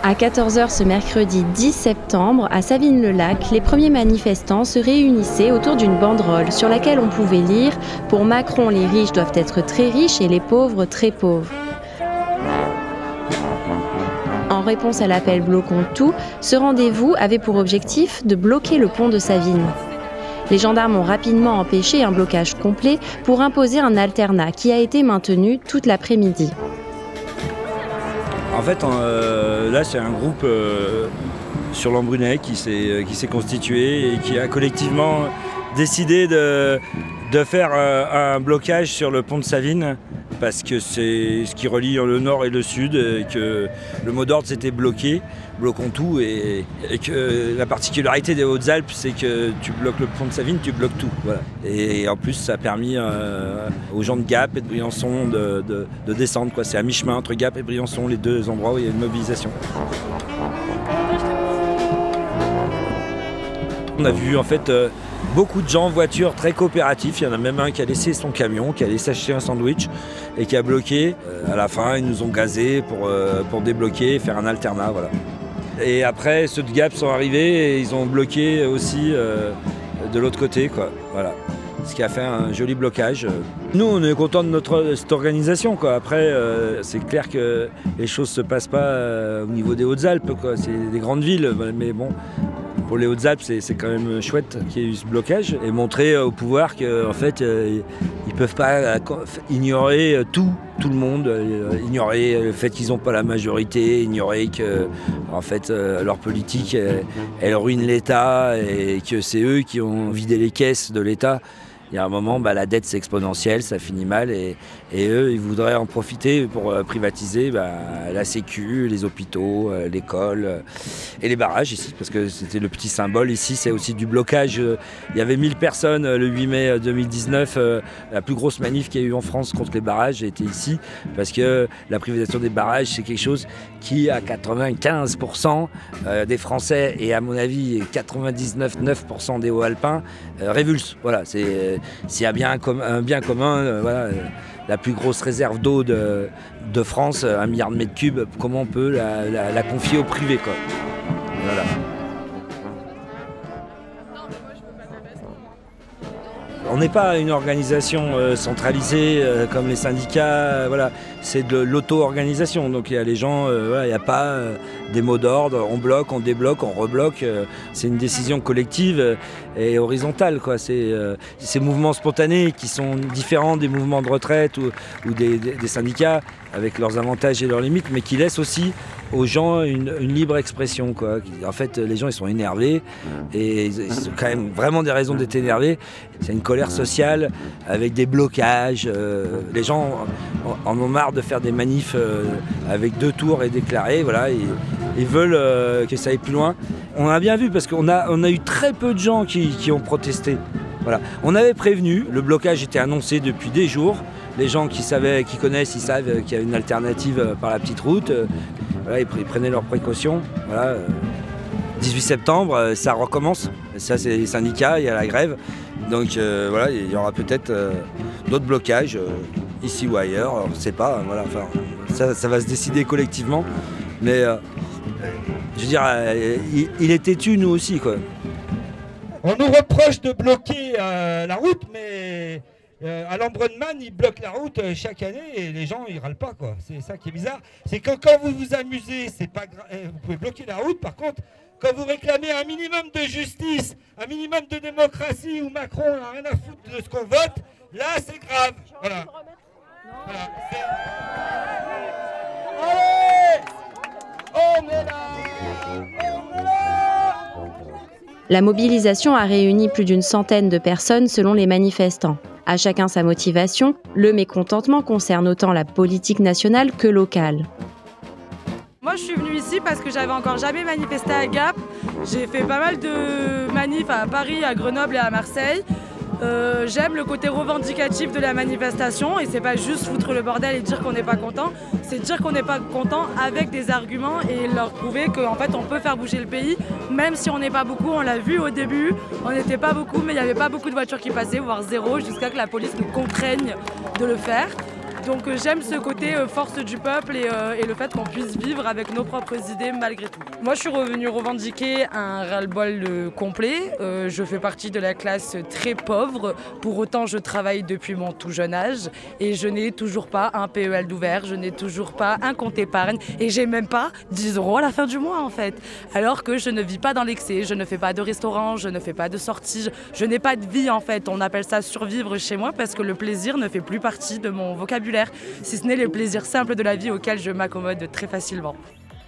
À 14h ce mercredi 10 septembre, à Savines-le-Lac, les premiers manifestants se réunissaient autour d'une banderole sur laquelle on pouvait lire « Pour Macron, les riches doivent être très riches et les pauvres très pauvres ». En réponse à l'appel Bloquons tout, ce rendez-vous avait pour objectif de bloquer le pont de Savines. Les gendarmes ont rapidement empêché un blocage complet pour imposer un alternat qui a été maintenu toute l'après-midi. En fait, là, c'est un groupe sur Lambrunais qui s'est constitué et qui a collectivement décidé de faire un blocage sur le pont de Savines parce que c'est ce qui relie le nord et le sud et que le mot d'ordre c'était bloquons tout et que la particularité des Hautes-Alpes c'est que tu bloques le pont de Savines, tu bloques tout. Voilà. Et en plus ça a permis aux gens de Gap et de Briançon de descendre. Quoi. C'est à mi-chemin entre Gap et Briançon, les deux endroits où il y a une mobilisation. On a vu en fait beaucoup de gens en voiture très coopératifs. Il y en a même un qui a laissé son camion, qui allait s'acheter un sandwich et qui a bloqué. À la fin, ils nous ont gazés pour débloquer et faire un alternat. Voilà. Et après, ceux de Gap sont arrivés et ils ont bloqué aussi de l'autre côté. Quoi. Voilà. Ce qui a fait un joli blocage. Nous, on est contents de cette organisation. Quoi. Après, c'est clair que les choses ne se passent pas au niveau des Hautes-Alpes. Quoi. C'est des grandes villes, mais bon... Pour les Hautes-Alpes, c'est quand même chouette qu'il y ait eu ce blocage et montrer au pouvoir qu'en fait, ils ne peuvent pas ignorer tout le monde, ignorer le fait qu'ils n'ont pas la majorité, ignorer que en fait, leur politique, elle ruine l'État et que c'est eux qui ont vidé les caisses de l'État. Il y a un moment, la dette c'est exponentielle, ça finit mal et eux, ils voudraient en profiter pour privatiser la sécu, les hôpitaux, l'école et les barrages ici, parce que c'était le petit symbole. Ici, c'est aussi du blocage. Il y avait 1000 personnes le 8 mai 2019. La plus grosse manif qu'il y a eu en France contre les barrages était ici, parce que la privatisation des barrages, c'est quelque chose qui, à 95% des Français et à mon avis 99,9% des Hauts-Alpins, révulse. Voilà, s'il y a bien un bien commun, voilà, la plus grosse réserve d'eau de France, 1 milliard de mètres cubes, comment on peut la confier au privé, quoi. Voilà. On n'est pas une organisation centralisée comme les syndicats, voilà. C'est de l'auto-organisation. Donc il y a les gens, il n'y a pas des mots d'ordre, on bloque, on débloque, on rebloque. C'est une décision collective et horizontale. Quoi. C'est ces mouvements spontanés qui sont différents des mouvements de retraite ou des syndicats avec leurs avantages et leurs limites, mais qui laissent aussi aux gens une libre expression. Quoi. En fait, les gens ils sont énervés et ils ont quand même vraiment des raisons d'être énervés. C'est une colère sociale avec des blocages. Les gens en ont marre de faire des manifs avec 2 tours et déclarés. Voilà, ils veulent que ça aille plus loin. On a bien vu parce qu'on a eu très peu de gens qui ont protesté. Voilà. On avait prévenu, le blocage était annoncé depuis des jours. Les gens qui connaissent, ils savent qu'il y a une alternative par la petite route. Voilà, ils prenaient leurs précautions. Voilà. 18 septembre, ça recommence. Ça, c'est les syndicats, il y a la grève. Donc voilà, il y aura peut-être d'autres blocages ici ou ailleurs. On ne sait pas. Voilà, enfin, ça va se décider collectivement. Mais je veux dire, il est têtu, nous aussi, quoi. On nous reproche de bloquer la route, mais à Lambrunman, ils bloquent la route chaque année et les gens, ils râlent pas, quoi. C'est ça qui est bizarre. C'est que quand vous vous amusez, c'est pas vous pouvez bloquer la route. Par contre, quand vous réclamez un minimum de justice, un minimum de démocratie, où Macron n'a rien à foutre de ce qu'on vote, là, c'est grave. Voilà. Voilà. Allez, on est là, on est là. La mobilisation a réuni plus d'une centaine de personnes selon les manifestants. À chacun sa motivation, le mécontentement concerne autant la politique nationale que locale. Moi, je suis venue ici parce que j'avais encore jamais manifesté à Gap. J'ai fait pas mal de manifs à Paris, à Grenoble et à Marseille. J'aime le côté revendicatif de la manifestation et c'est pas juste foutre le bordel et dire qu'on n'est pas content, c'est dire qu'on n'est pas content avec des arguments et leur prouver qu'en fait on peut faire bouger le pays, même si on n'est pas beaucoup. On l'a vu au début, on n'était pas beaucoup, mais il n'y avait pas beaucoup de voitures qui passaient, voire zéro, jusqu'à que la police nous contraigne de le faire. Donc j'aime ce côté force du peuple et le fait qu'on puisse vivre avec nos propres idées malgré tout. Moi je suis revenue revendiquer un ras-le-bol complet. Je fais partie de la classe très pauvre. Pour autant je travaille depuis mon tout jeune âge et je n'ai toujours pas un PEL d'ouvert, je n'ai toujours pas un compte épargne et j'ai même pas 10 € à la fin du mois en fait. Alors que je ne vis pas dans l'excès, je ne fais pas de restaurant, je ne fais pas de sorties, je n'ai pas de vie en fait. On appelle ça survivre chez moi parce que le plaisir ne fait plus partie de mon vocabulaire. Si ce n'est les plaisirs simples de la vie auxquels je m'accommode très facilement.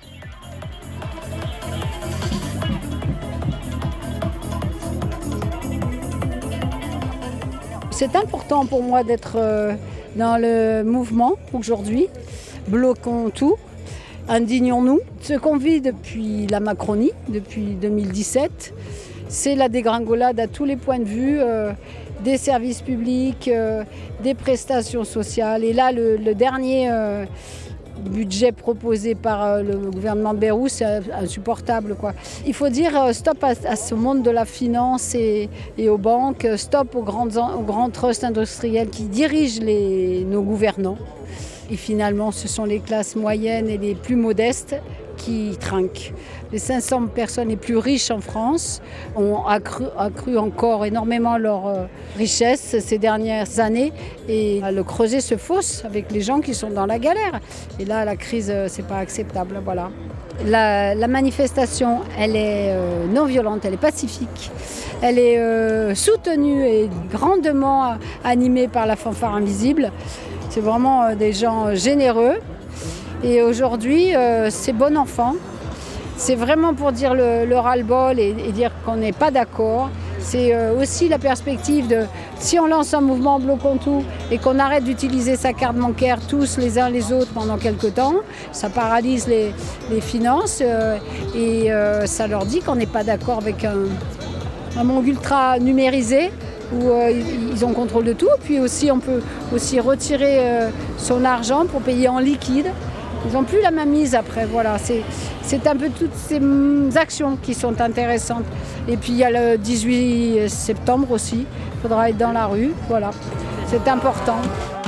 C'est important pour moi d'être dans le mouvement aujourd'hui. Bloquons tout, indignons-nous. Ce qu'on vit depuis la Macronie, depuis 2017, c'est la dégringolade à tous les points de vue. Des services publics, des prestations sociales. Et là, le dernier budget proposé par le gouvernement de Bayrou, c'est insupportable, quoi. Il faut dire stop à ce monde de la finance et aux banques, stop aux grands trusts industriels qui dirigent nos gouvernants. Et finalement, ce sont les classes moyennes et les plus modestes qui trinquent. Les 500 personnes les plus riches en France ont accru encore énormément leur richesse ces dernières années et le creuset se fausse avec les gens qui sont dans la galère. Et là, la crise, c'est pas acceptable. Voilà. La manifestation, elle est non violente, elle est pacifique. Elle est soutenue et grandement animée par la fanfare invisible. C'est vraiment des gens généreux. Et aujourd'hui, c'est bon enfant. C'est vraiment pour dire le ras-le-bol et dire qu'on n'est pas d'accord. C'est aussi la perspective de, si on lance un mouvement bloquons tout et qu'on arrête d'utiliser sa carte bancaire tous les uns les autres pendant quelques temps, ça paralyse les finances et ça leur dit qu'on n'est pas d'accord avec un monde ultra numérisé où ils ont contrôle de tout. Puis aussi, on peut aussi retirer son argent pour payer en liquide. Ils n'ont plus la mainmise après, voilà. C'est un peu toutes ces actions qui sont intéressantes. Et puis il y a le 18 septembre aussi, il faudra être dans la rue, voilà. C'est important.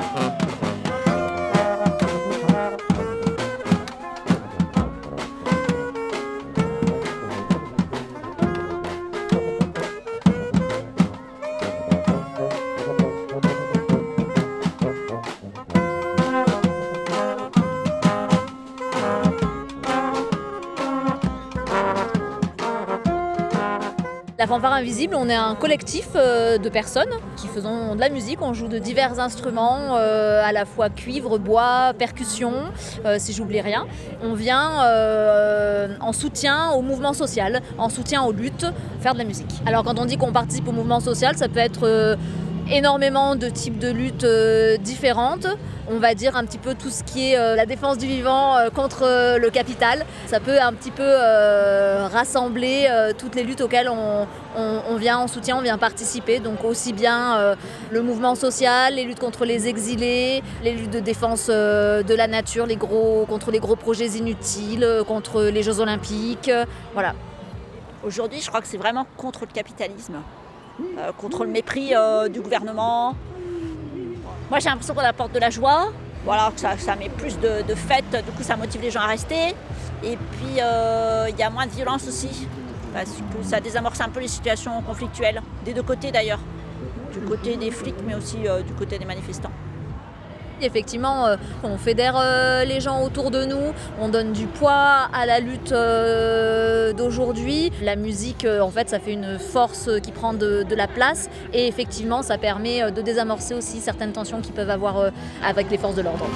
La fanfare invisible, on est un collectif de personnes qui faisons de la musique. On joue de divers instruments, à la fois cuivre, bois, percussion, si j'oublie rien. On vient en soutien au mouvement social, en soutien aux luttes, faire de la musique. Alors quand on dit qu'on participe au mouvement social, ça peut être énormément de types de luttes différentes. On va dire un petit peu tout ce qui est la défense du vivant contre le capital. Ça peut un petit peu rassembler toutes les luttes auxquelles on vient en soutien, on vient participer. Donc aussi bien le mouvement social, les luttes contre les exilés, les luttes de défense de la nature, contre les gros projets inutiles, contre les Jeux Olympiques. Voilà. Aujourd'hui, je crois que c'est vraiment contre le capitalisme, contre le mépris du gouvernement. Moi, j'ai l'impression qu'on apporte de la joie, voilà, que ça met plus de fêtes, du coup ça motive les gens à rester. Et puis, il y a moins de violence aussi, parce que ça désamorce un peu les situations conflictuelles, des deux côtés d'ailleurs, du côté des flics, mais aussi du côté des manifestants. Effectivement, on fédère les gens autour de nous, on donne du poids à la lutte d'aujourd'hui. La musique, en fait, ça fait une force qui prend de la place et effectivement, ça permet de désamorcer aussi certaines tensions qu'ils peuvent avoir avec les forces de l'ordre.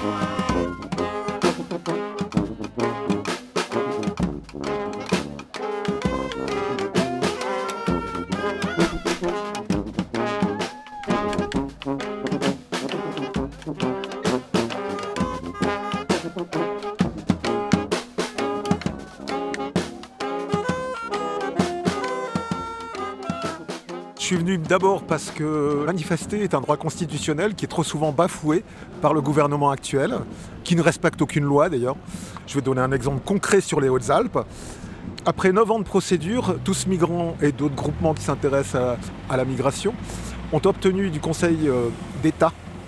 Je suis venu d'abord parce que manifester est un droit constitutionnel qui est trop souvent bafoué par le gouvernement actuel, qui ne respecte aucune loi d'ailleurs. Je vais donner un exemple concret sur les Hautes-Alpes. Après 9 ans de procédure, Tous Migrants et d'autres groupements qui s'intéressent à la migration ont obtenu du Conseil d'État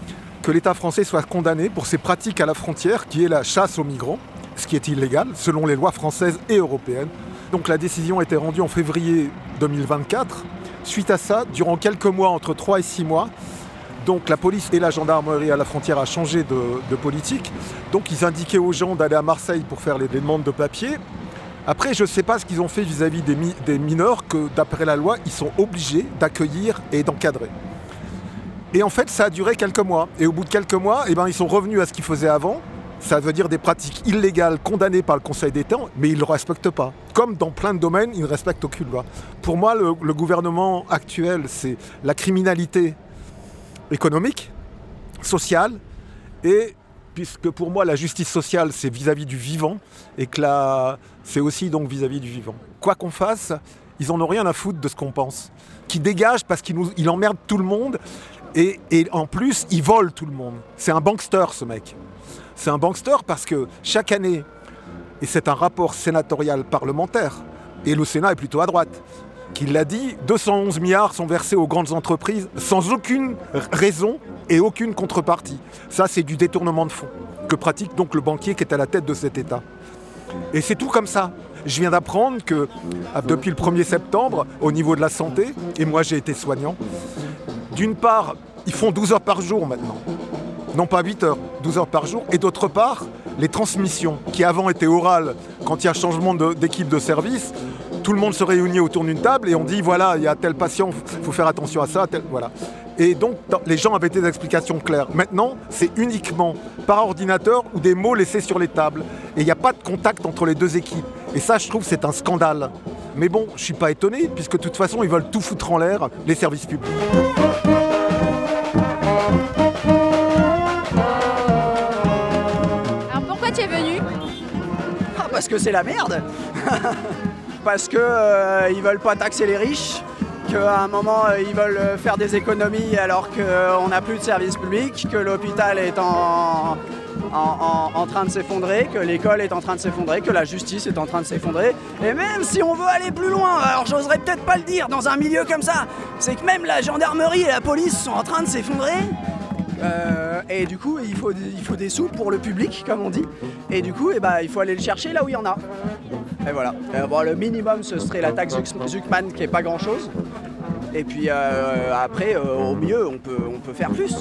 que l'État français soit condamné pour ses pratiques à la frontière, qui est la chasse aux migrants, ce qui est illégal selon les lois françaises et européennes. Donc la décision a été rendue en février 2024. Suite à ça, durant quelques mois, entre 3 et 6 mois, donc la police et la gendarmerie à la frontière a changé de politique. Donc ils indiquaient aux gens d'aller à Marseille pour faire les demandes de papier. Après, je ne sais pas ce qu'ils ont fait vis-à-vis des mineurs que, d'après la loi, ils sont obligés d'accueillir et d'encadrer. Et en fait, ça a duré quelques mois. Et au bout de quelques mois, ils sont revenus à ce qu'ils faisaient avant. Ça veut dire des pratiques illégales condamnées par le Conseil d'État, mais ils ne le respectent pas. Comme dans plein de domaines, ils ne respectent aucune loi. Pour moi, le gouvernement actuel, c'est la criminalité économique, sociale, et puisque pour moi, la justice sociale, c'est vis-à-vis du vivant, et que c'est aussi donc vis-à-vis du vivant. Quoi qu'on fasse, ils n'en ont rien à foutre de ce qu'on pense. Qui dégage parce qu'il emmerde tout le monde, et en plus, il vole tout le monde. C'est un bankster, ce mec. C'est un bankster parce que chaque année, et c'est un rapport sénatorial parlementaire, et le Sénat est plutôt à droite, qui l'a dit, 211 milliards sont versés aux grandes entreprises sans aucune raison et aucune contrepartie. Ça, c'est du détournement de fonds que pratique donc le banquier qui est à la tête de cet État. Et c'est tout comme ça. Je viens d'apprendre que depuis le 1er septembre, au niveau de la santé, et moi j'ai été soignant, d'une part, ils font 12 heures par jour maintenant. Non pas 8 heures, 12 heures par jour. Et d'autre part, les transmissions, qui avant étaient orales, quand il y a changement d'équipe de service, tout le monde se réunit autour d'une table et on dit voilà, il y a tel patient, il faut faire attention à ça, voilà. Et donc les gens avaient des explications claires. Maintenant, c'est uniquement par ordinateur ou des mots laissés sur les tables. Et il n'y a pas de contact entre les deux équipes. Et ça, je trouve, c'est un scandale. Mais bon, je ne suis pas étonné, puisque de toute façon, ils veulent tout foutre en l'air, les services publics. Alors pourquoi tu es venu ? Parce que c'est la merde. Parce qu'ils ne veulent pas taxer les riches, qu'à un moment ils veulent faire des économies alors qu'on n'a plus de services publics, que l'hôpital est en train de s'effondrer, que l'école est en train de s'effondrer, que la justice est en train de s'effondrer. Et même si on veut aller plus loin, alors j'oserais peut-être pas le dire dans un milieu comme ça, c'est que même la gendarmerie et la police sont en train de s'effondrer. Et du coup, il faut des sous pour le public, comme on dit. Et du coup, il faut aller le chercher là où il y en a. Et voilà. Le minimum, ce serait la taxe Zuckman, qui est pas grand-chose. Et puis après, au mieux, on peut faire plus.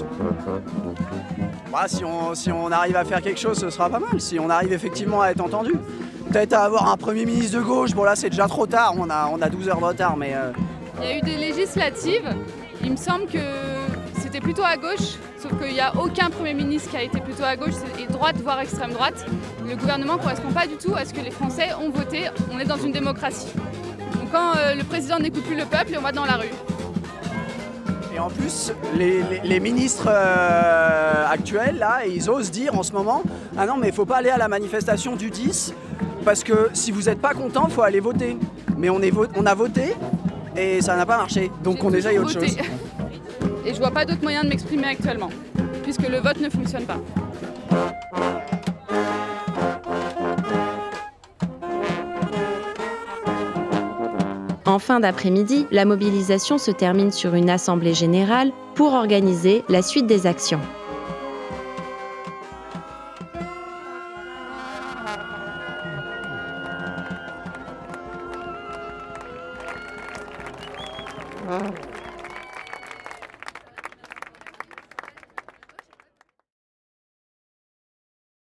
Si on arrive à faire quelque chose, ce sera pas mal. Si on arrive effectivement à être entendu. Peut-être à avoir un Premier ministre de gauche. Bon là, c'est déjà trop tard. On a 12 heures de retard, mais... Il y a eu des législatives. Il me semble que c'était plutôt à gauche, sauf qu'il n'y a aucun Premier ministre qui a été plutôt à gauche et droite, voire extrême droite. Le gouvernement ne correspond pas du tout à ce que les Français ont voté. On est dans une démocratie. Donc quand le président n'écoute plus le peuple, on va dans la rue. Et en plus, les ministres actuels, là, ils osent dire en ce moment « Ah non, mais il ne faut pas aller à la manifestation du 10, parce que si vous n'êtes pas content, il faut aller voter. » Mais on a voté et ça n'a pas marché, donc on essaye autre chose. Et je vois pas d'autre moyen de m'exprimer actuellement, puisque le vote ne fonctionne pas. En fin d'après-midi, la mobilisation se termine sur une assemblée générale pour organiser la suite des actions.